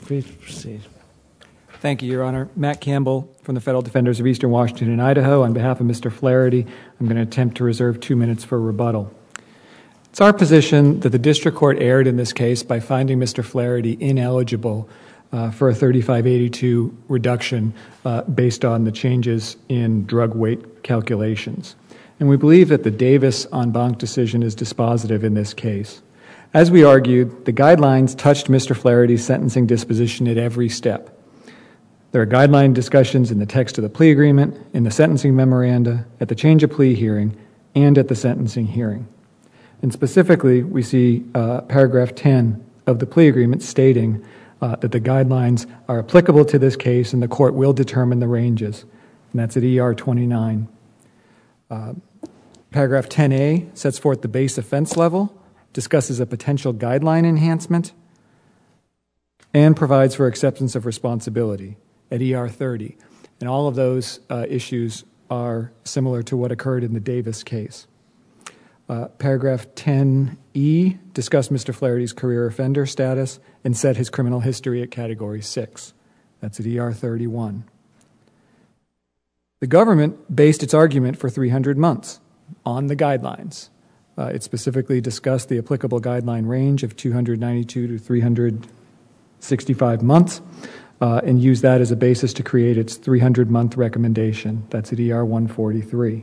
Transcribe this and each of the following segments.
free to proceed. Thank you, Your Honor. Matt Campbell from the Federal Defenders of Eastern Washington and Idaho. On behalf of Mr. Flaherty, I'm going to attempt to reserve 2 minutes for rebuttal. It's our position that the district court erred in this case by finding Mr. Flaherty ineligible for a 3582 reduction based on the changes in drug weight calculations. And we believe that the Davis en banc decision is dispositive in this case. As we argued, the guidelines touched Mr. Flaherty's sentencing disposition at every step. There are guideline discussions in the text of the plea agreement, in the sentencing memoranda, at the change of plea hearing, and at the sentencing hearing. And specifically, we see paragraph 10 of the plea agreement stating that the guidelines are applicable to this case and the court will determine the ranges. And that's at ER 29. Paragraph 10A sets forth the base offense level, discusses a potential guideline enhancement, and provides for acceptance of responsibility at ER 30. And all of those issues are similar to what occurred in the Davis case. Paragraph 10E discussed Mr. Flaherty's career offender status and set his criminal history at Category 6. That's at ER 31. The government based its argument for 300 months on the guidelines. It specifically discussed the applicable guideline range of 292 to 365 months and used that as a basis to create its 300-month recommendation. That's at ER 143.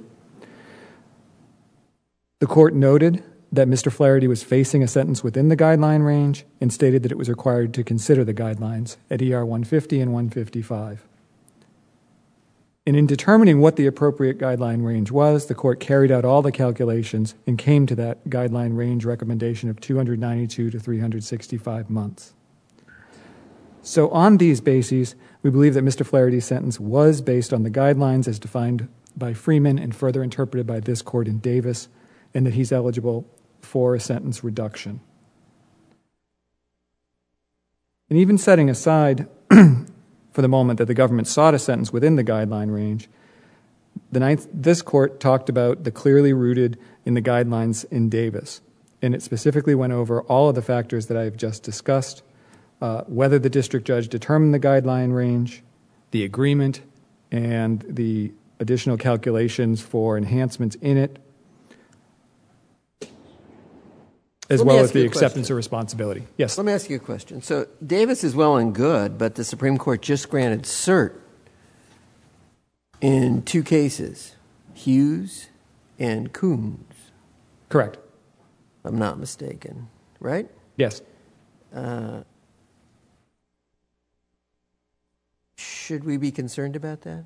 The court noted that Mr. Flaherty was facing a sentence within the guideline range and stated that it was required to consider the guidelines at ER 150 and 155. And in determining what the appropriate guideline range was, the court carried out all the calculations and came to that guideline range recommendation of 292 to 365 months. So on these bases, we believe that Mr. Flaherty's sentence was based on the guidelines as defined by Freeman and further interpreted by this court in Davis, and that he's eligible for a sentence reduction. And even setting aside for the moment that the government sought a sentence within the guideline range, this court talked about the clearly rooted in the guidelines in Davis, and it specifically went over all of the factors that I've just discussed, whether the district judge determined the guideline range, the agreement, and the additional calculations for enhancements in it, as well as the acceptance of responsibility. Yes? Let me ask you a question. So Davis is well and good, but the Supreme Court just granted cert in 2 cases, Hughes and Coons. Correct. If I'm not mistaken, right? Yes. Should we be concerned about that?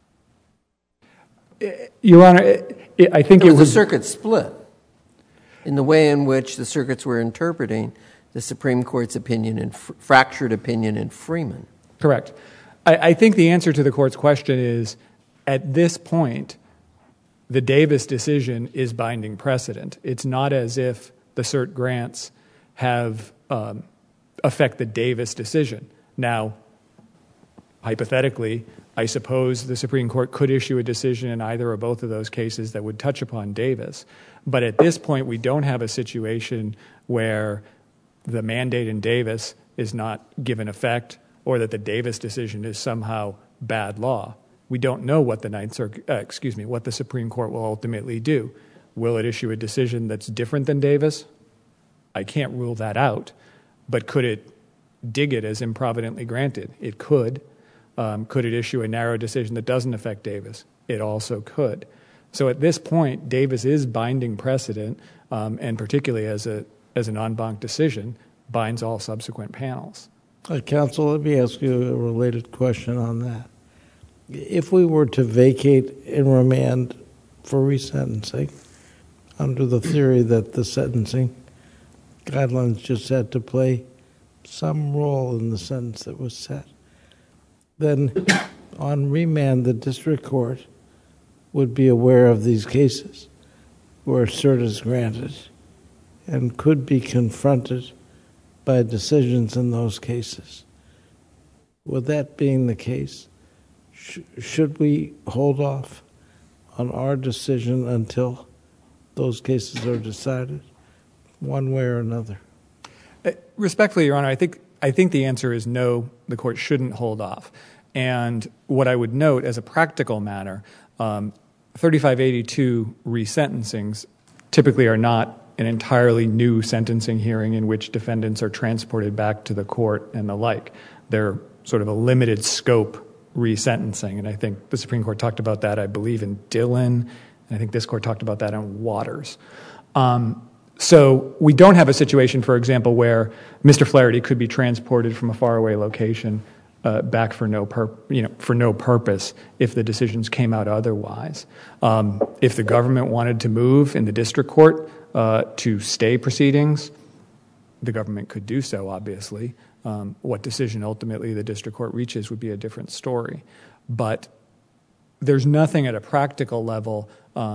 Your Honor, I think it was a circuit split in the way in which the circuits were interpreting the Supreme Court's opinion and fractured opinion in Freeman. Correct. I think the answer to the court's question is, at this point, the Davis decision is binding precedent. It's not as if the cert grants have affect the Davis decision. Now, hypothetically, I suppose the Supreme Court could issue a decision in either or both of those cases that would touch upon Davis. But at this point, we don't have a situation where the mandate in Davis is not given effect or that the Davis decision is somehow bad law. We don't know what what the Supreme Court will ultimately do. Will it issue a decision that's different than Davis? I can't rule that out. But could it dig it as improvidently granted? It could. Could it issue a narrow decision that doesn't affect Davis? It also could. So at this point, Davis is binding precedent, and particularly as an en banc decision, binds all subsequent panels. Counsel, let me ask you a related question on that. If we were to vacate and remand for resentencing under the theory that the sentencing guidelines just had to play some role in the sentence that was set, then on remand, the district court would be aware of these cases where cert is granted and could be confronted by decisions in those cases. With that being the case, should we hold off on our decision until those cases are decided, one way or another? Respectfully, Your Honor, I think I think the answer is no, the court shouldn't hold off. And what I would note as a practical matter, 3582 resentencings typically are not an entirely new sentencing hearing in which defendants are transported back to the court and the like. They're sort of a limited scope resentencing, and I think the Supreme Court talked about that, I believe, in Dillon, and I think this court talked about that in Waters. So we don't have a situation, for example, where Mr. Flaherty could be transported from a faraway location back for no purpose if the decisions came out otherwise. If the government wanted to move in the district court to stay proceedings, the government could do so, obviously. What decision ultimately the district court reaches would be a different story. But there's nothing at a practical level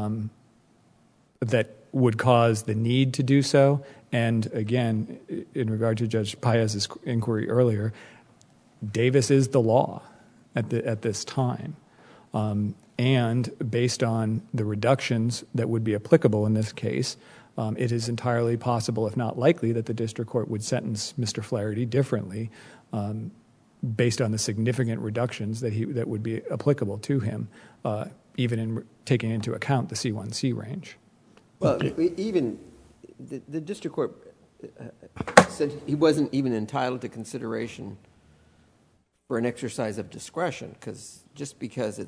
that would cause the need to do so. And again, in regard to Judge Paez's inquiry earlier, Davis is the law at this time. And based on the reductions that would be applicable in this case, it is entirely possible, if not likely, that the district court would sentence Mr. Flaherty differently based on the significant reductions that would be applicable to him, even in taking into account the C1C range. Well, even the district court said he wasn't even entitled to consideration for an exercise of discretion, just because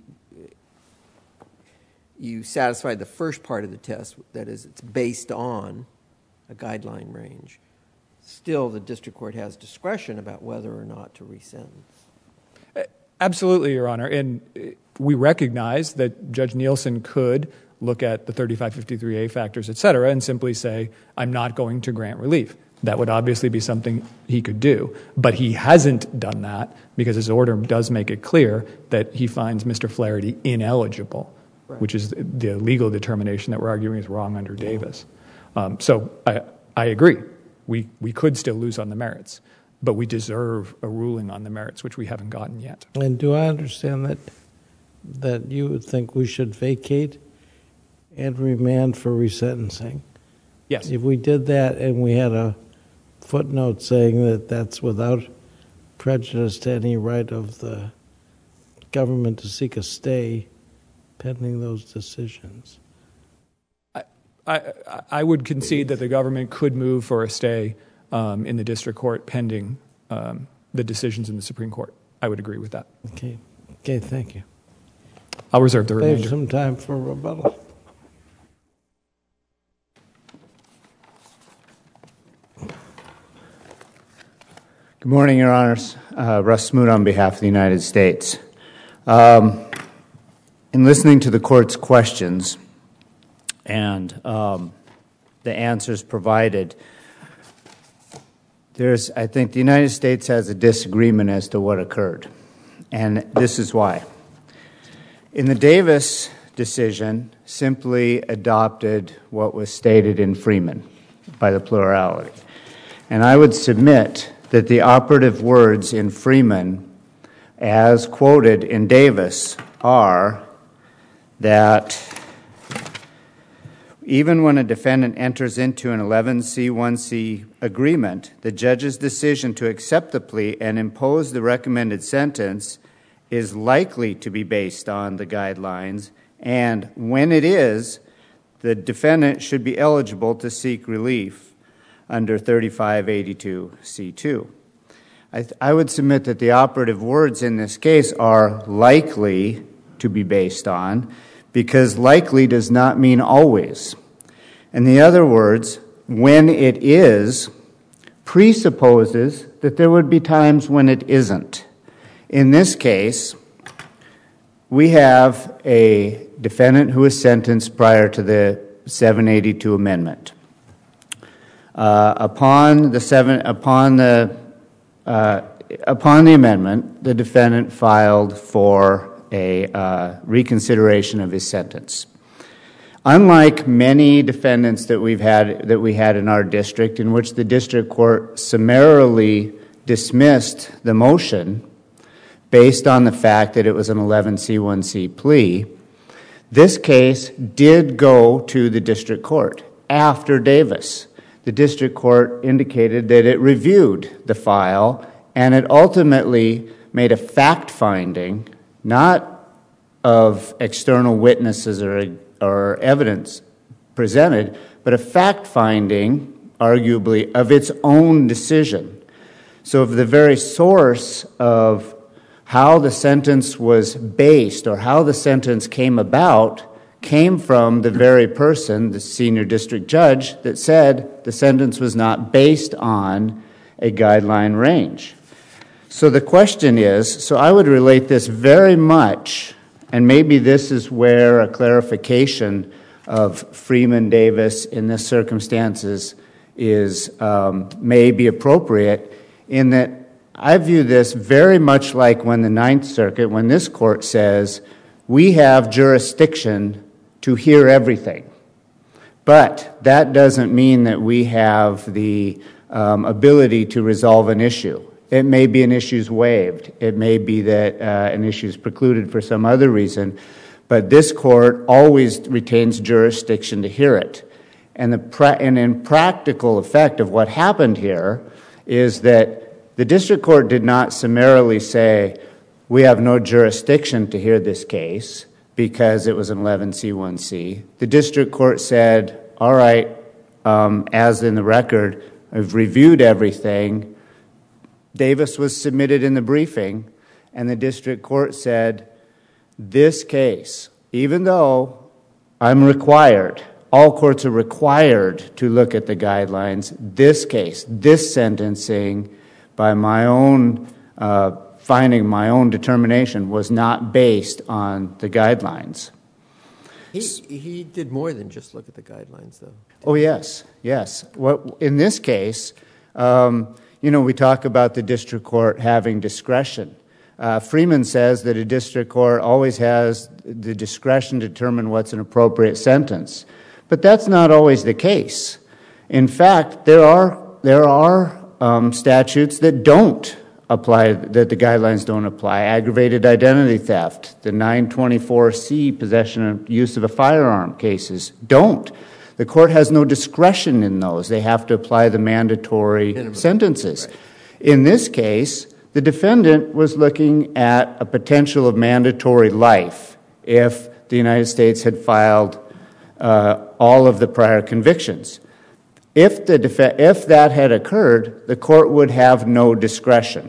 you satisfied the first part of the test, that is, it's based on a guideline range, still the district court has discretion about whether or not to resentence. Absolutely, Your Honor. And we recognize that Judge Nielsen could look at the 3553A factors, et cetera, and simply say, I'm not going to grant relief. That would obviously be something he could do. But he hasn't done that because his order does make it clear that he finds Mr. Flaherty ineligible, right, which is the legal determination that we're arguing is wrong under Davis. So I agree. We could still lose on the merits, but we deserve a ruling on the merits, which we haven't gotten yet. And do I understand that you would think we should vacate and remand for resentencing? Yes. If we did that and we had a footnote saying that that's without prejudice to any right of the government to seek a stay pending those decisions. I would concede that the government could move for a stay in the district court pending the decisions in the Supreme Court. I would agree with that. Okay, thank you. I'll reserve the remainder. Save some time for rebuttal. Good morning, Your Honors. Russ Smoot on behalf of the United States. In listening to the court's questions and the answers provided, I think the United States has a disagreement as to what occurred, and this is why. In the Davis decision, simply adopted what was stated in Freeman by the plurality. And I would submit that the operative words in Freeman, as quoted in Davis, are that even when a defendant enters into an 11C1C agreement, the judge's decision to accept the plea and impose the recommended sentence is likely to be based on the guidelines, and when it is, the defendant should be eligible to seek relief under 3582C2. I would submit that the operative words in this case are likely to be based on, because likely does not mean always. In the other words, when it is, presupposes that there would be times when it isn't. In this case, we have a defendant who was sentenced prior to the 782 amendment. Upon the amendment, the defendant filed for a reconsideration of his sentence. Unlike many defendants that we had in our district, in which the district court summarily dismissed the motion based on the fact that it was an 11C1C plea, this case did go to the district court after Davis. the district court indicated that it reviewed the file and it ultimately made a fact finding, not of external witnesses or evidence presented, but a fact finding, arguably, of its own decision. So if the very source of how the sentence was based or how the sentence came about came from the very person, the senior district judge, that said the sentence was not based on a guideline range. So the question is, so I would relate this very much, and maybe this is where a clarification of Freeman-Davis in this circumstances is may be appropriate, in that I view this very much like when the Ninth Circuit, when this court says, we have jurisdiction to hear everything. But that doesn't mean that we have the ability to resolve an issue. It may be an issue's waived. It may be that an issue's precluded for some other reason. But this court always retains jurisdiction to hear it. And in practical effect of what happened here is that the district court did not summarily say, we have no jurisdiction to hear this case because it was an 11C1C. The district court said, all right, as in the record, I've reviewed everything. Davis was submitted in the briefing, and the district court said, this case, even though I'm required, all courts are required to look at the guidelines, this case, this sentencing, by my own finding, my own determination, was not based on the guidelines. He did more than just look at the guidelines, though. Oh, yes, yes. In this case, we talk about the district court having discretion. Freeman says that a district court always has the discretion to determine what's an appropriate sentence. But that's not always the case. In fact, there are statutes that don't apply, that the guidelines don't apply. Aggravated identity theft, the 924C, possession and use of a firearm cases, don't. The court has no discretion in those. They have to apply the mandatory sentences. Right. In this case, the defendant was looking at a potential of mandatory life if the United States had filed all of the prior convictions. If that had occurred, the court would have no discretion.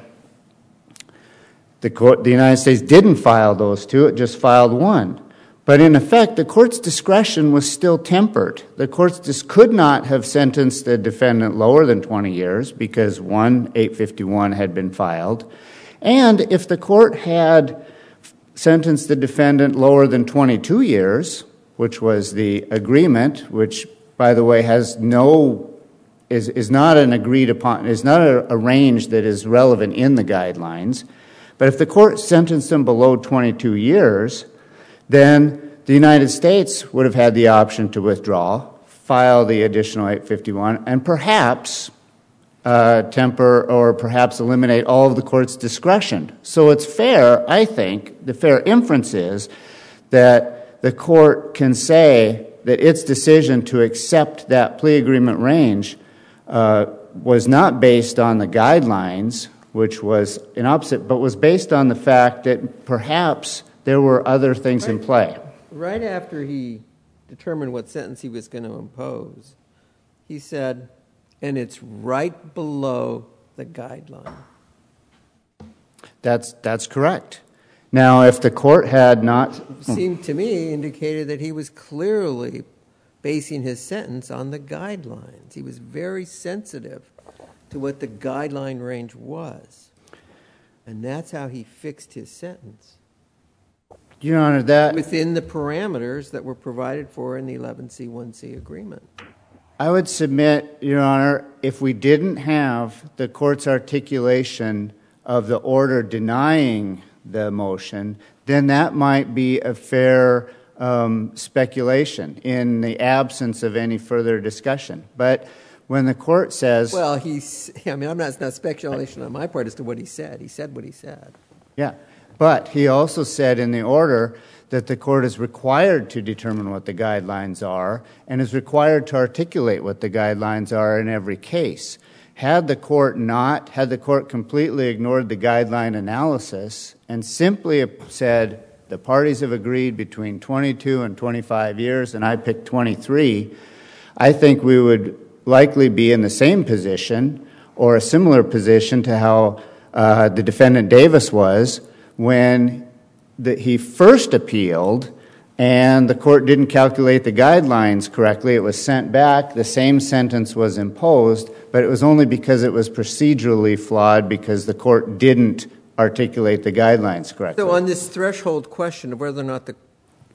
The United States didn't file those two, it just filed one. But in effect, the court's discretion was still tempered. The courts just could not have sentenced the defendant lower than 20 years because 851 had been filed. And if the court had sentenced the defendant lower than 22 years, which was the agreement, which, by the way, is not an agreed upon, is not a range that is relevant in the guidelines. But if the court sentenced them below 22 years, then the United States would have had the option to withdraw, file the additional 851, and perhaps temper or perhaps eliminate all of the court's discretion. So it's fair, I think, the fair inference is that the court can say that its decision to accept that plea agreement range was not based on the guidelines, which was an opposite, but was based on the fact that perhaps there were other things in play. Right after he determined what sentence he was going to impose, he said, and it's right below the guideline. That's correct. Now, if the court had not... seemed to me indicated that he was clearly basing his sentence on the guidelines. He was very sensitive to what the guideline range was. And that's how he fixed his sentence. Your Honor, that... within the parameters that were provided for in the 11C1C agreement. I would submit, Your Honor, if we didn't have the court's articulation of the order denying the motion, then that might be a fair speculation in the absence of any further discussion. But when the court says... well, it's not speculation on my part as to what he said. He said what he said. Yeah. But he also said in the order that the court is required to determine what the guidelines are and is required to articulate what the guidelines are in every case. Had the court completely ignored the guideline analysis and simply said the parties have agreed between 22 and 25 years and I picked 23, I think we would likely be in the same position or a similar position to how the defendant Davis was when he first appealed and the court didn't calculate the guidelines correctly. It was sent back. The same sentence was imposed, but it was only because it was procedurally flawed because the court didn't articulate the guidelines correctly. So on this threshold question of whether or not the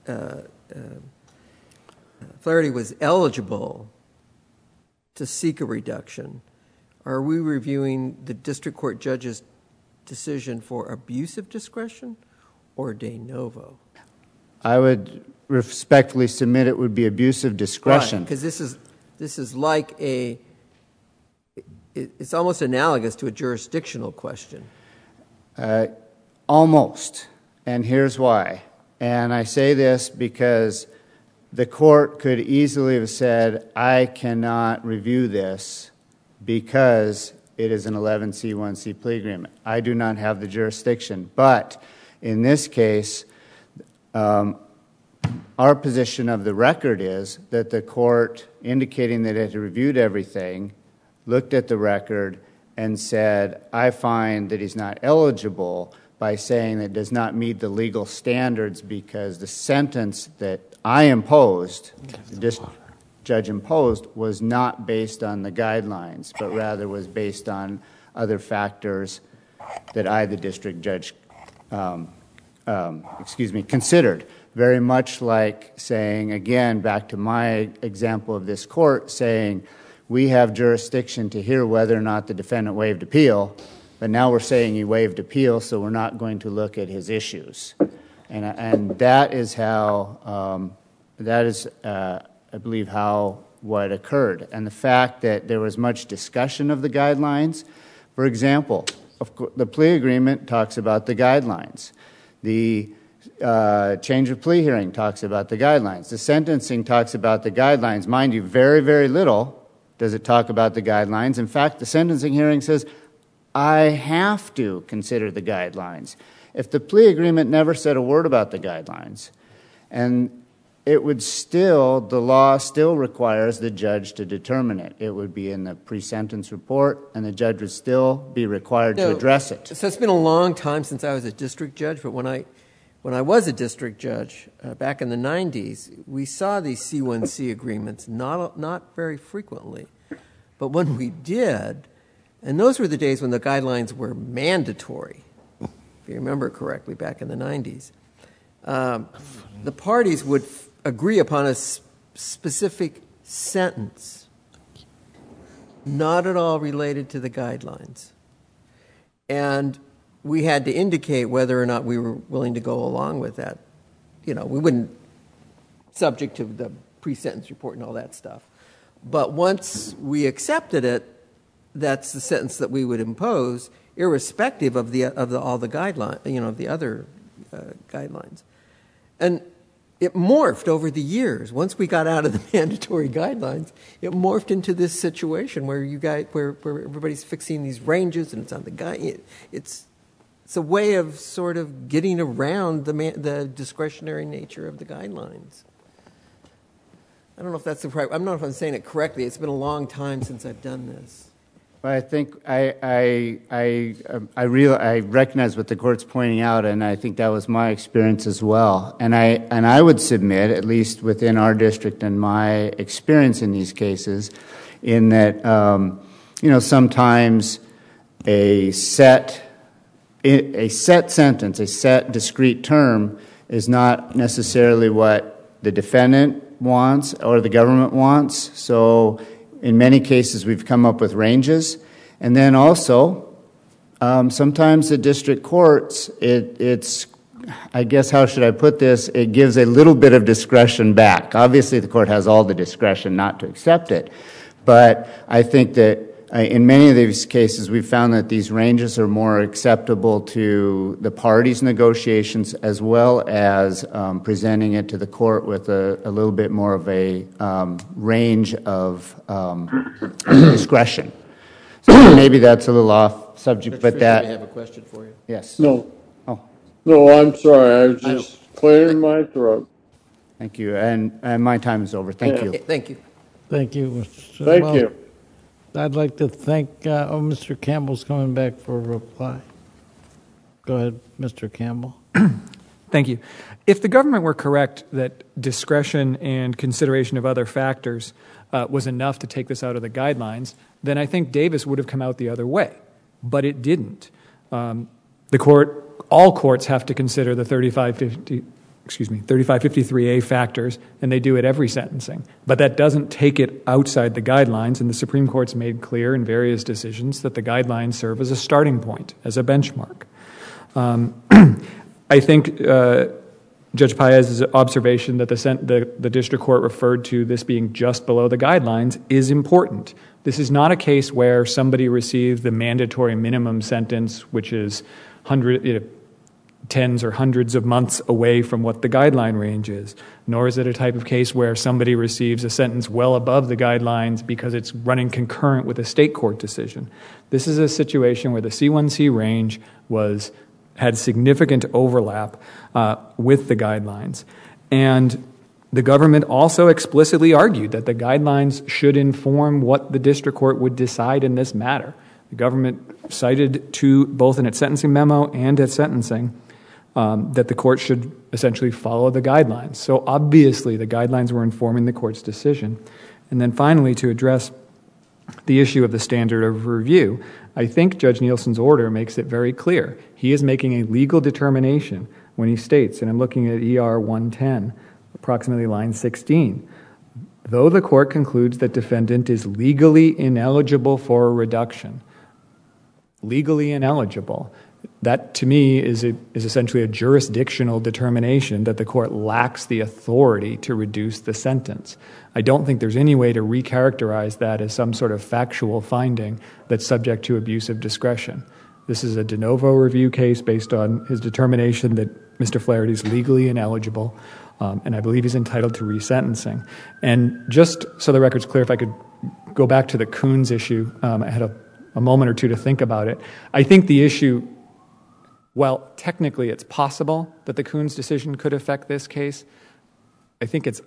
Flaherty was eligible to seek a reduction, are we reviewing the district court judge's decision for abuse of discretion or de novo? I would respectfully submit it would be abuse of discretion. Because this is like it's almost analogous to a jurisdictional question. Almost. And here's why. And I say this because the court could easily have said, I cannot review this because it is an 11C1C plea agreement. I do not have the jurisdiction. But in this case, our position of the record is that the court, indicating that it had reviewed everything, looked at the record and said, I find that he's not eligible by saying that it does not meet the legal standards because the sentence that I imposed, the judge imposed, was not based on the guidelines, but rather was based on other factors that I, the district judge, considered. Very much like saying, again, back to my example of this court, saying we have jurisdiction to hear whether or not the defendant waived appeal, but now we're saying he waived appeal, so we're not going to look at his issues. And that is how, I believe, how what occurred. And the fact that there was much discussion of the guidelines, for example, the plea agreement talks about the guidelines. The change of plea hearing talks about the guidelines. The sentencing talks about the guidelines. Mind you, very, very little does it talk about the guidelines. In fact, the sentencing hearing says, I have to consider the guidelines. If the plea agreement never said a word about the guidelines, and it would still, the law still requires the judge to determine it. It would be in the pre-sentence report, and the judge would still be required to address it. So it's been a long time since I was a district judge, but when I was a district judge back in the 90s, we saw these C1C agreements not very frequently. But when we did, and those were the days when the guidelines were mandatory, if you remember correctly, back in the 90s, the parties would agree upon a specific sentence, not at all related to the guidelines. And we had to indicate whether or not we were willing to go along with that. You know, we wouldn't, subject to the pre-sentence report and all that stuff. But once we accepted it, that's the sentence that we would impose, irrespective of all the guidelines, of the other guidelines. And it morphed over the years. Once we got out of the mandatory guidelines, it morphed into this situation where where everybody's fixing these ranges and it's on the guide. It's a way of sort of getting around the discretionary nature of the guidelines. I don't know if that's the right. I don't know if I'm saying it correctly. It's been a long time since I've done this. I think I recognize what the court's pointing out, and I think that was my experience as well. And I would submit, at least within our district and my experience in these cases, in that sometimes a set sentence, a set discrete term, is not necessarily what the defendant wants or the government wants. So in many cases, we've come up with ranges. And then also, sometimes the district courts, it's, I guess, how should I put this? It gives a little bit of discretion back. Obviously, the court has all the discretion not to accept it. But I think that In many of these cases, we've found that these ranges are more acceptable to the parties' negotiations, as well as presenting it to the court with a little bit more of a range of discretion. So maybe that's a little off subject, but that... I have a question for you. Yes. No. Oh, No, I'm sorry. I was just clearing my throat. thank you. And my time is over. Thank you. Thank you. Thank you, Mr. Thank you. I'd like to thank, Mr. Campbell's coming back for a reply. Go ahead, Mr. Campbell. Thank you. If the government were correct that discretion and consideration of other factors was enough to take this out of the guidelines, then I think Davis would have come out the other way. But it didn't. All courts have to consider the 3553A factors, and they do at every sentencing. But that doesn't take it outside the guidelines, and the Supreme Court's made clear in various decisions that the guidelines serve as a starting point, as a benchmark. I think Judge Paez's observation that the district court referred to this being just below the guidelines is important. This is not a case where somebody received the mandatory minimum sentence, which is tens or hundreds of months away from what the guideline range is, nor is it a type of case where somebody receives a sentence well above the guidelines because it's running concurrent with a state court decision. This is a situation where the C1C range had significant overlap with the guidelines. And the government also explicitly argued that the guidelines should inform what the district court would decide in this matter. The government cited both in its sentencing memo and at sentencing that the court should essentially follow the guidelines. So obviously the guidelines were informing the court's decision. And then finally, to address the issue of the standard of review, I think Judge Nielsen's order makes it very clear. He is making a legal determination when he states, and I'm looking at ER 110, approximately line 16, though the court concludes that defendant is legally ineligible for a reduction. Legally ineligible. That, to me, is essentially a jurisdictional determination that the court lacks the authority to reduce the sentence. I don't think there's any way to recharacterize that as some sort of factual finding that's subject to abuse of discretion. This is a de novo review case based on his determination that Mr. Flaherty is legally ineligible, and I believe he's entitled to resentencing. And just so the record's clear, if I could go back to the Coons issue, I had a moment or two to think about it. I think the issue, well, technically it's possible that the Coons decision could affect this case. I think it's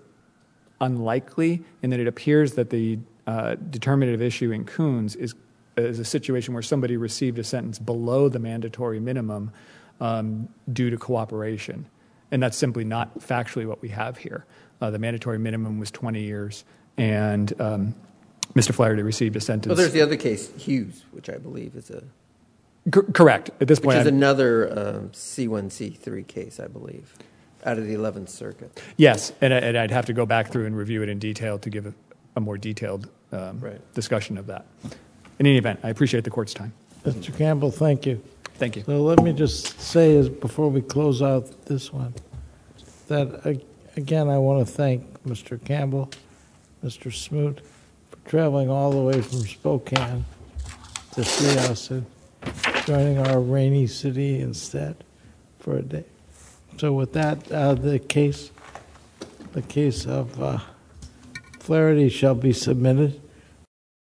unlikely in that it appears that the determinative issue in Coons is a situation where somebody received a sentence below the mandatory minimum due to cooperation. And that's simply not factually what we have here. The mandatory minimum was 20 years, and Mr. Flaherty received a sentence. Well, there's the other case, Hughes, which I believe is correct. At this point, which is another C1C3 case, I believe, out of the 11th Circuit. Yes, and I'd have to go back through and review it in detail to give a more detailed discussion of that. In any event, I appreciate the court's time. Mr. Campbell, thank you. Thank you. So let me just say, before we close out this one, that, again, I want to thank Mr. Campbell, Mr. Smoot, for traveling all the way from Spokane to see us and joining our rainy city instead for a day. So with that, the case of Flaherty shall be submitted.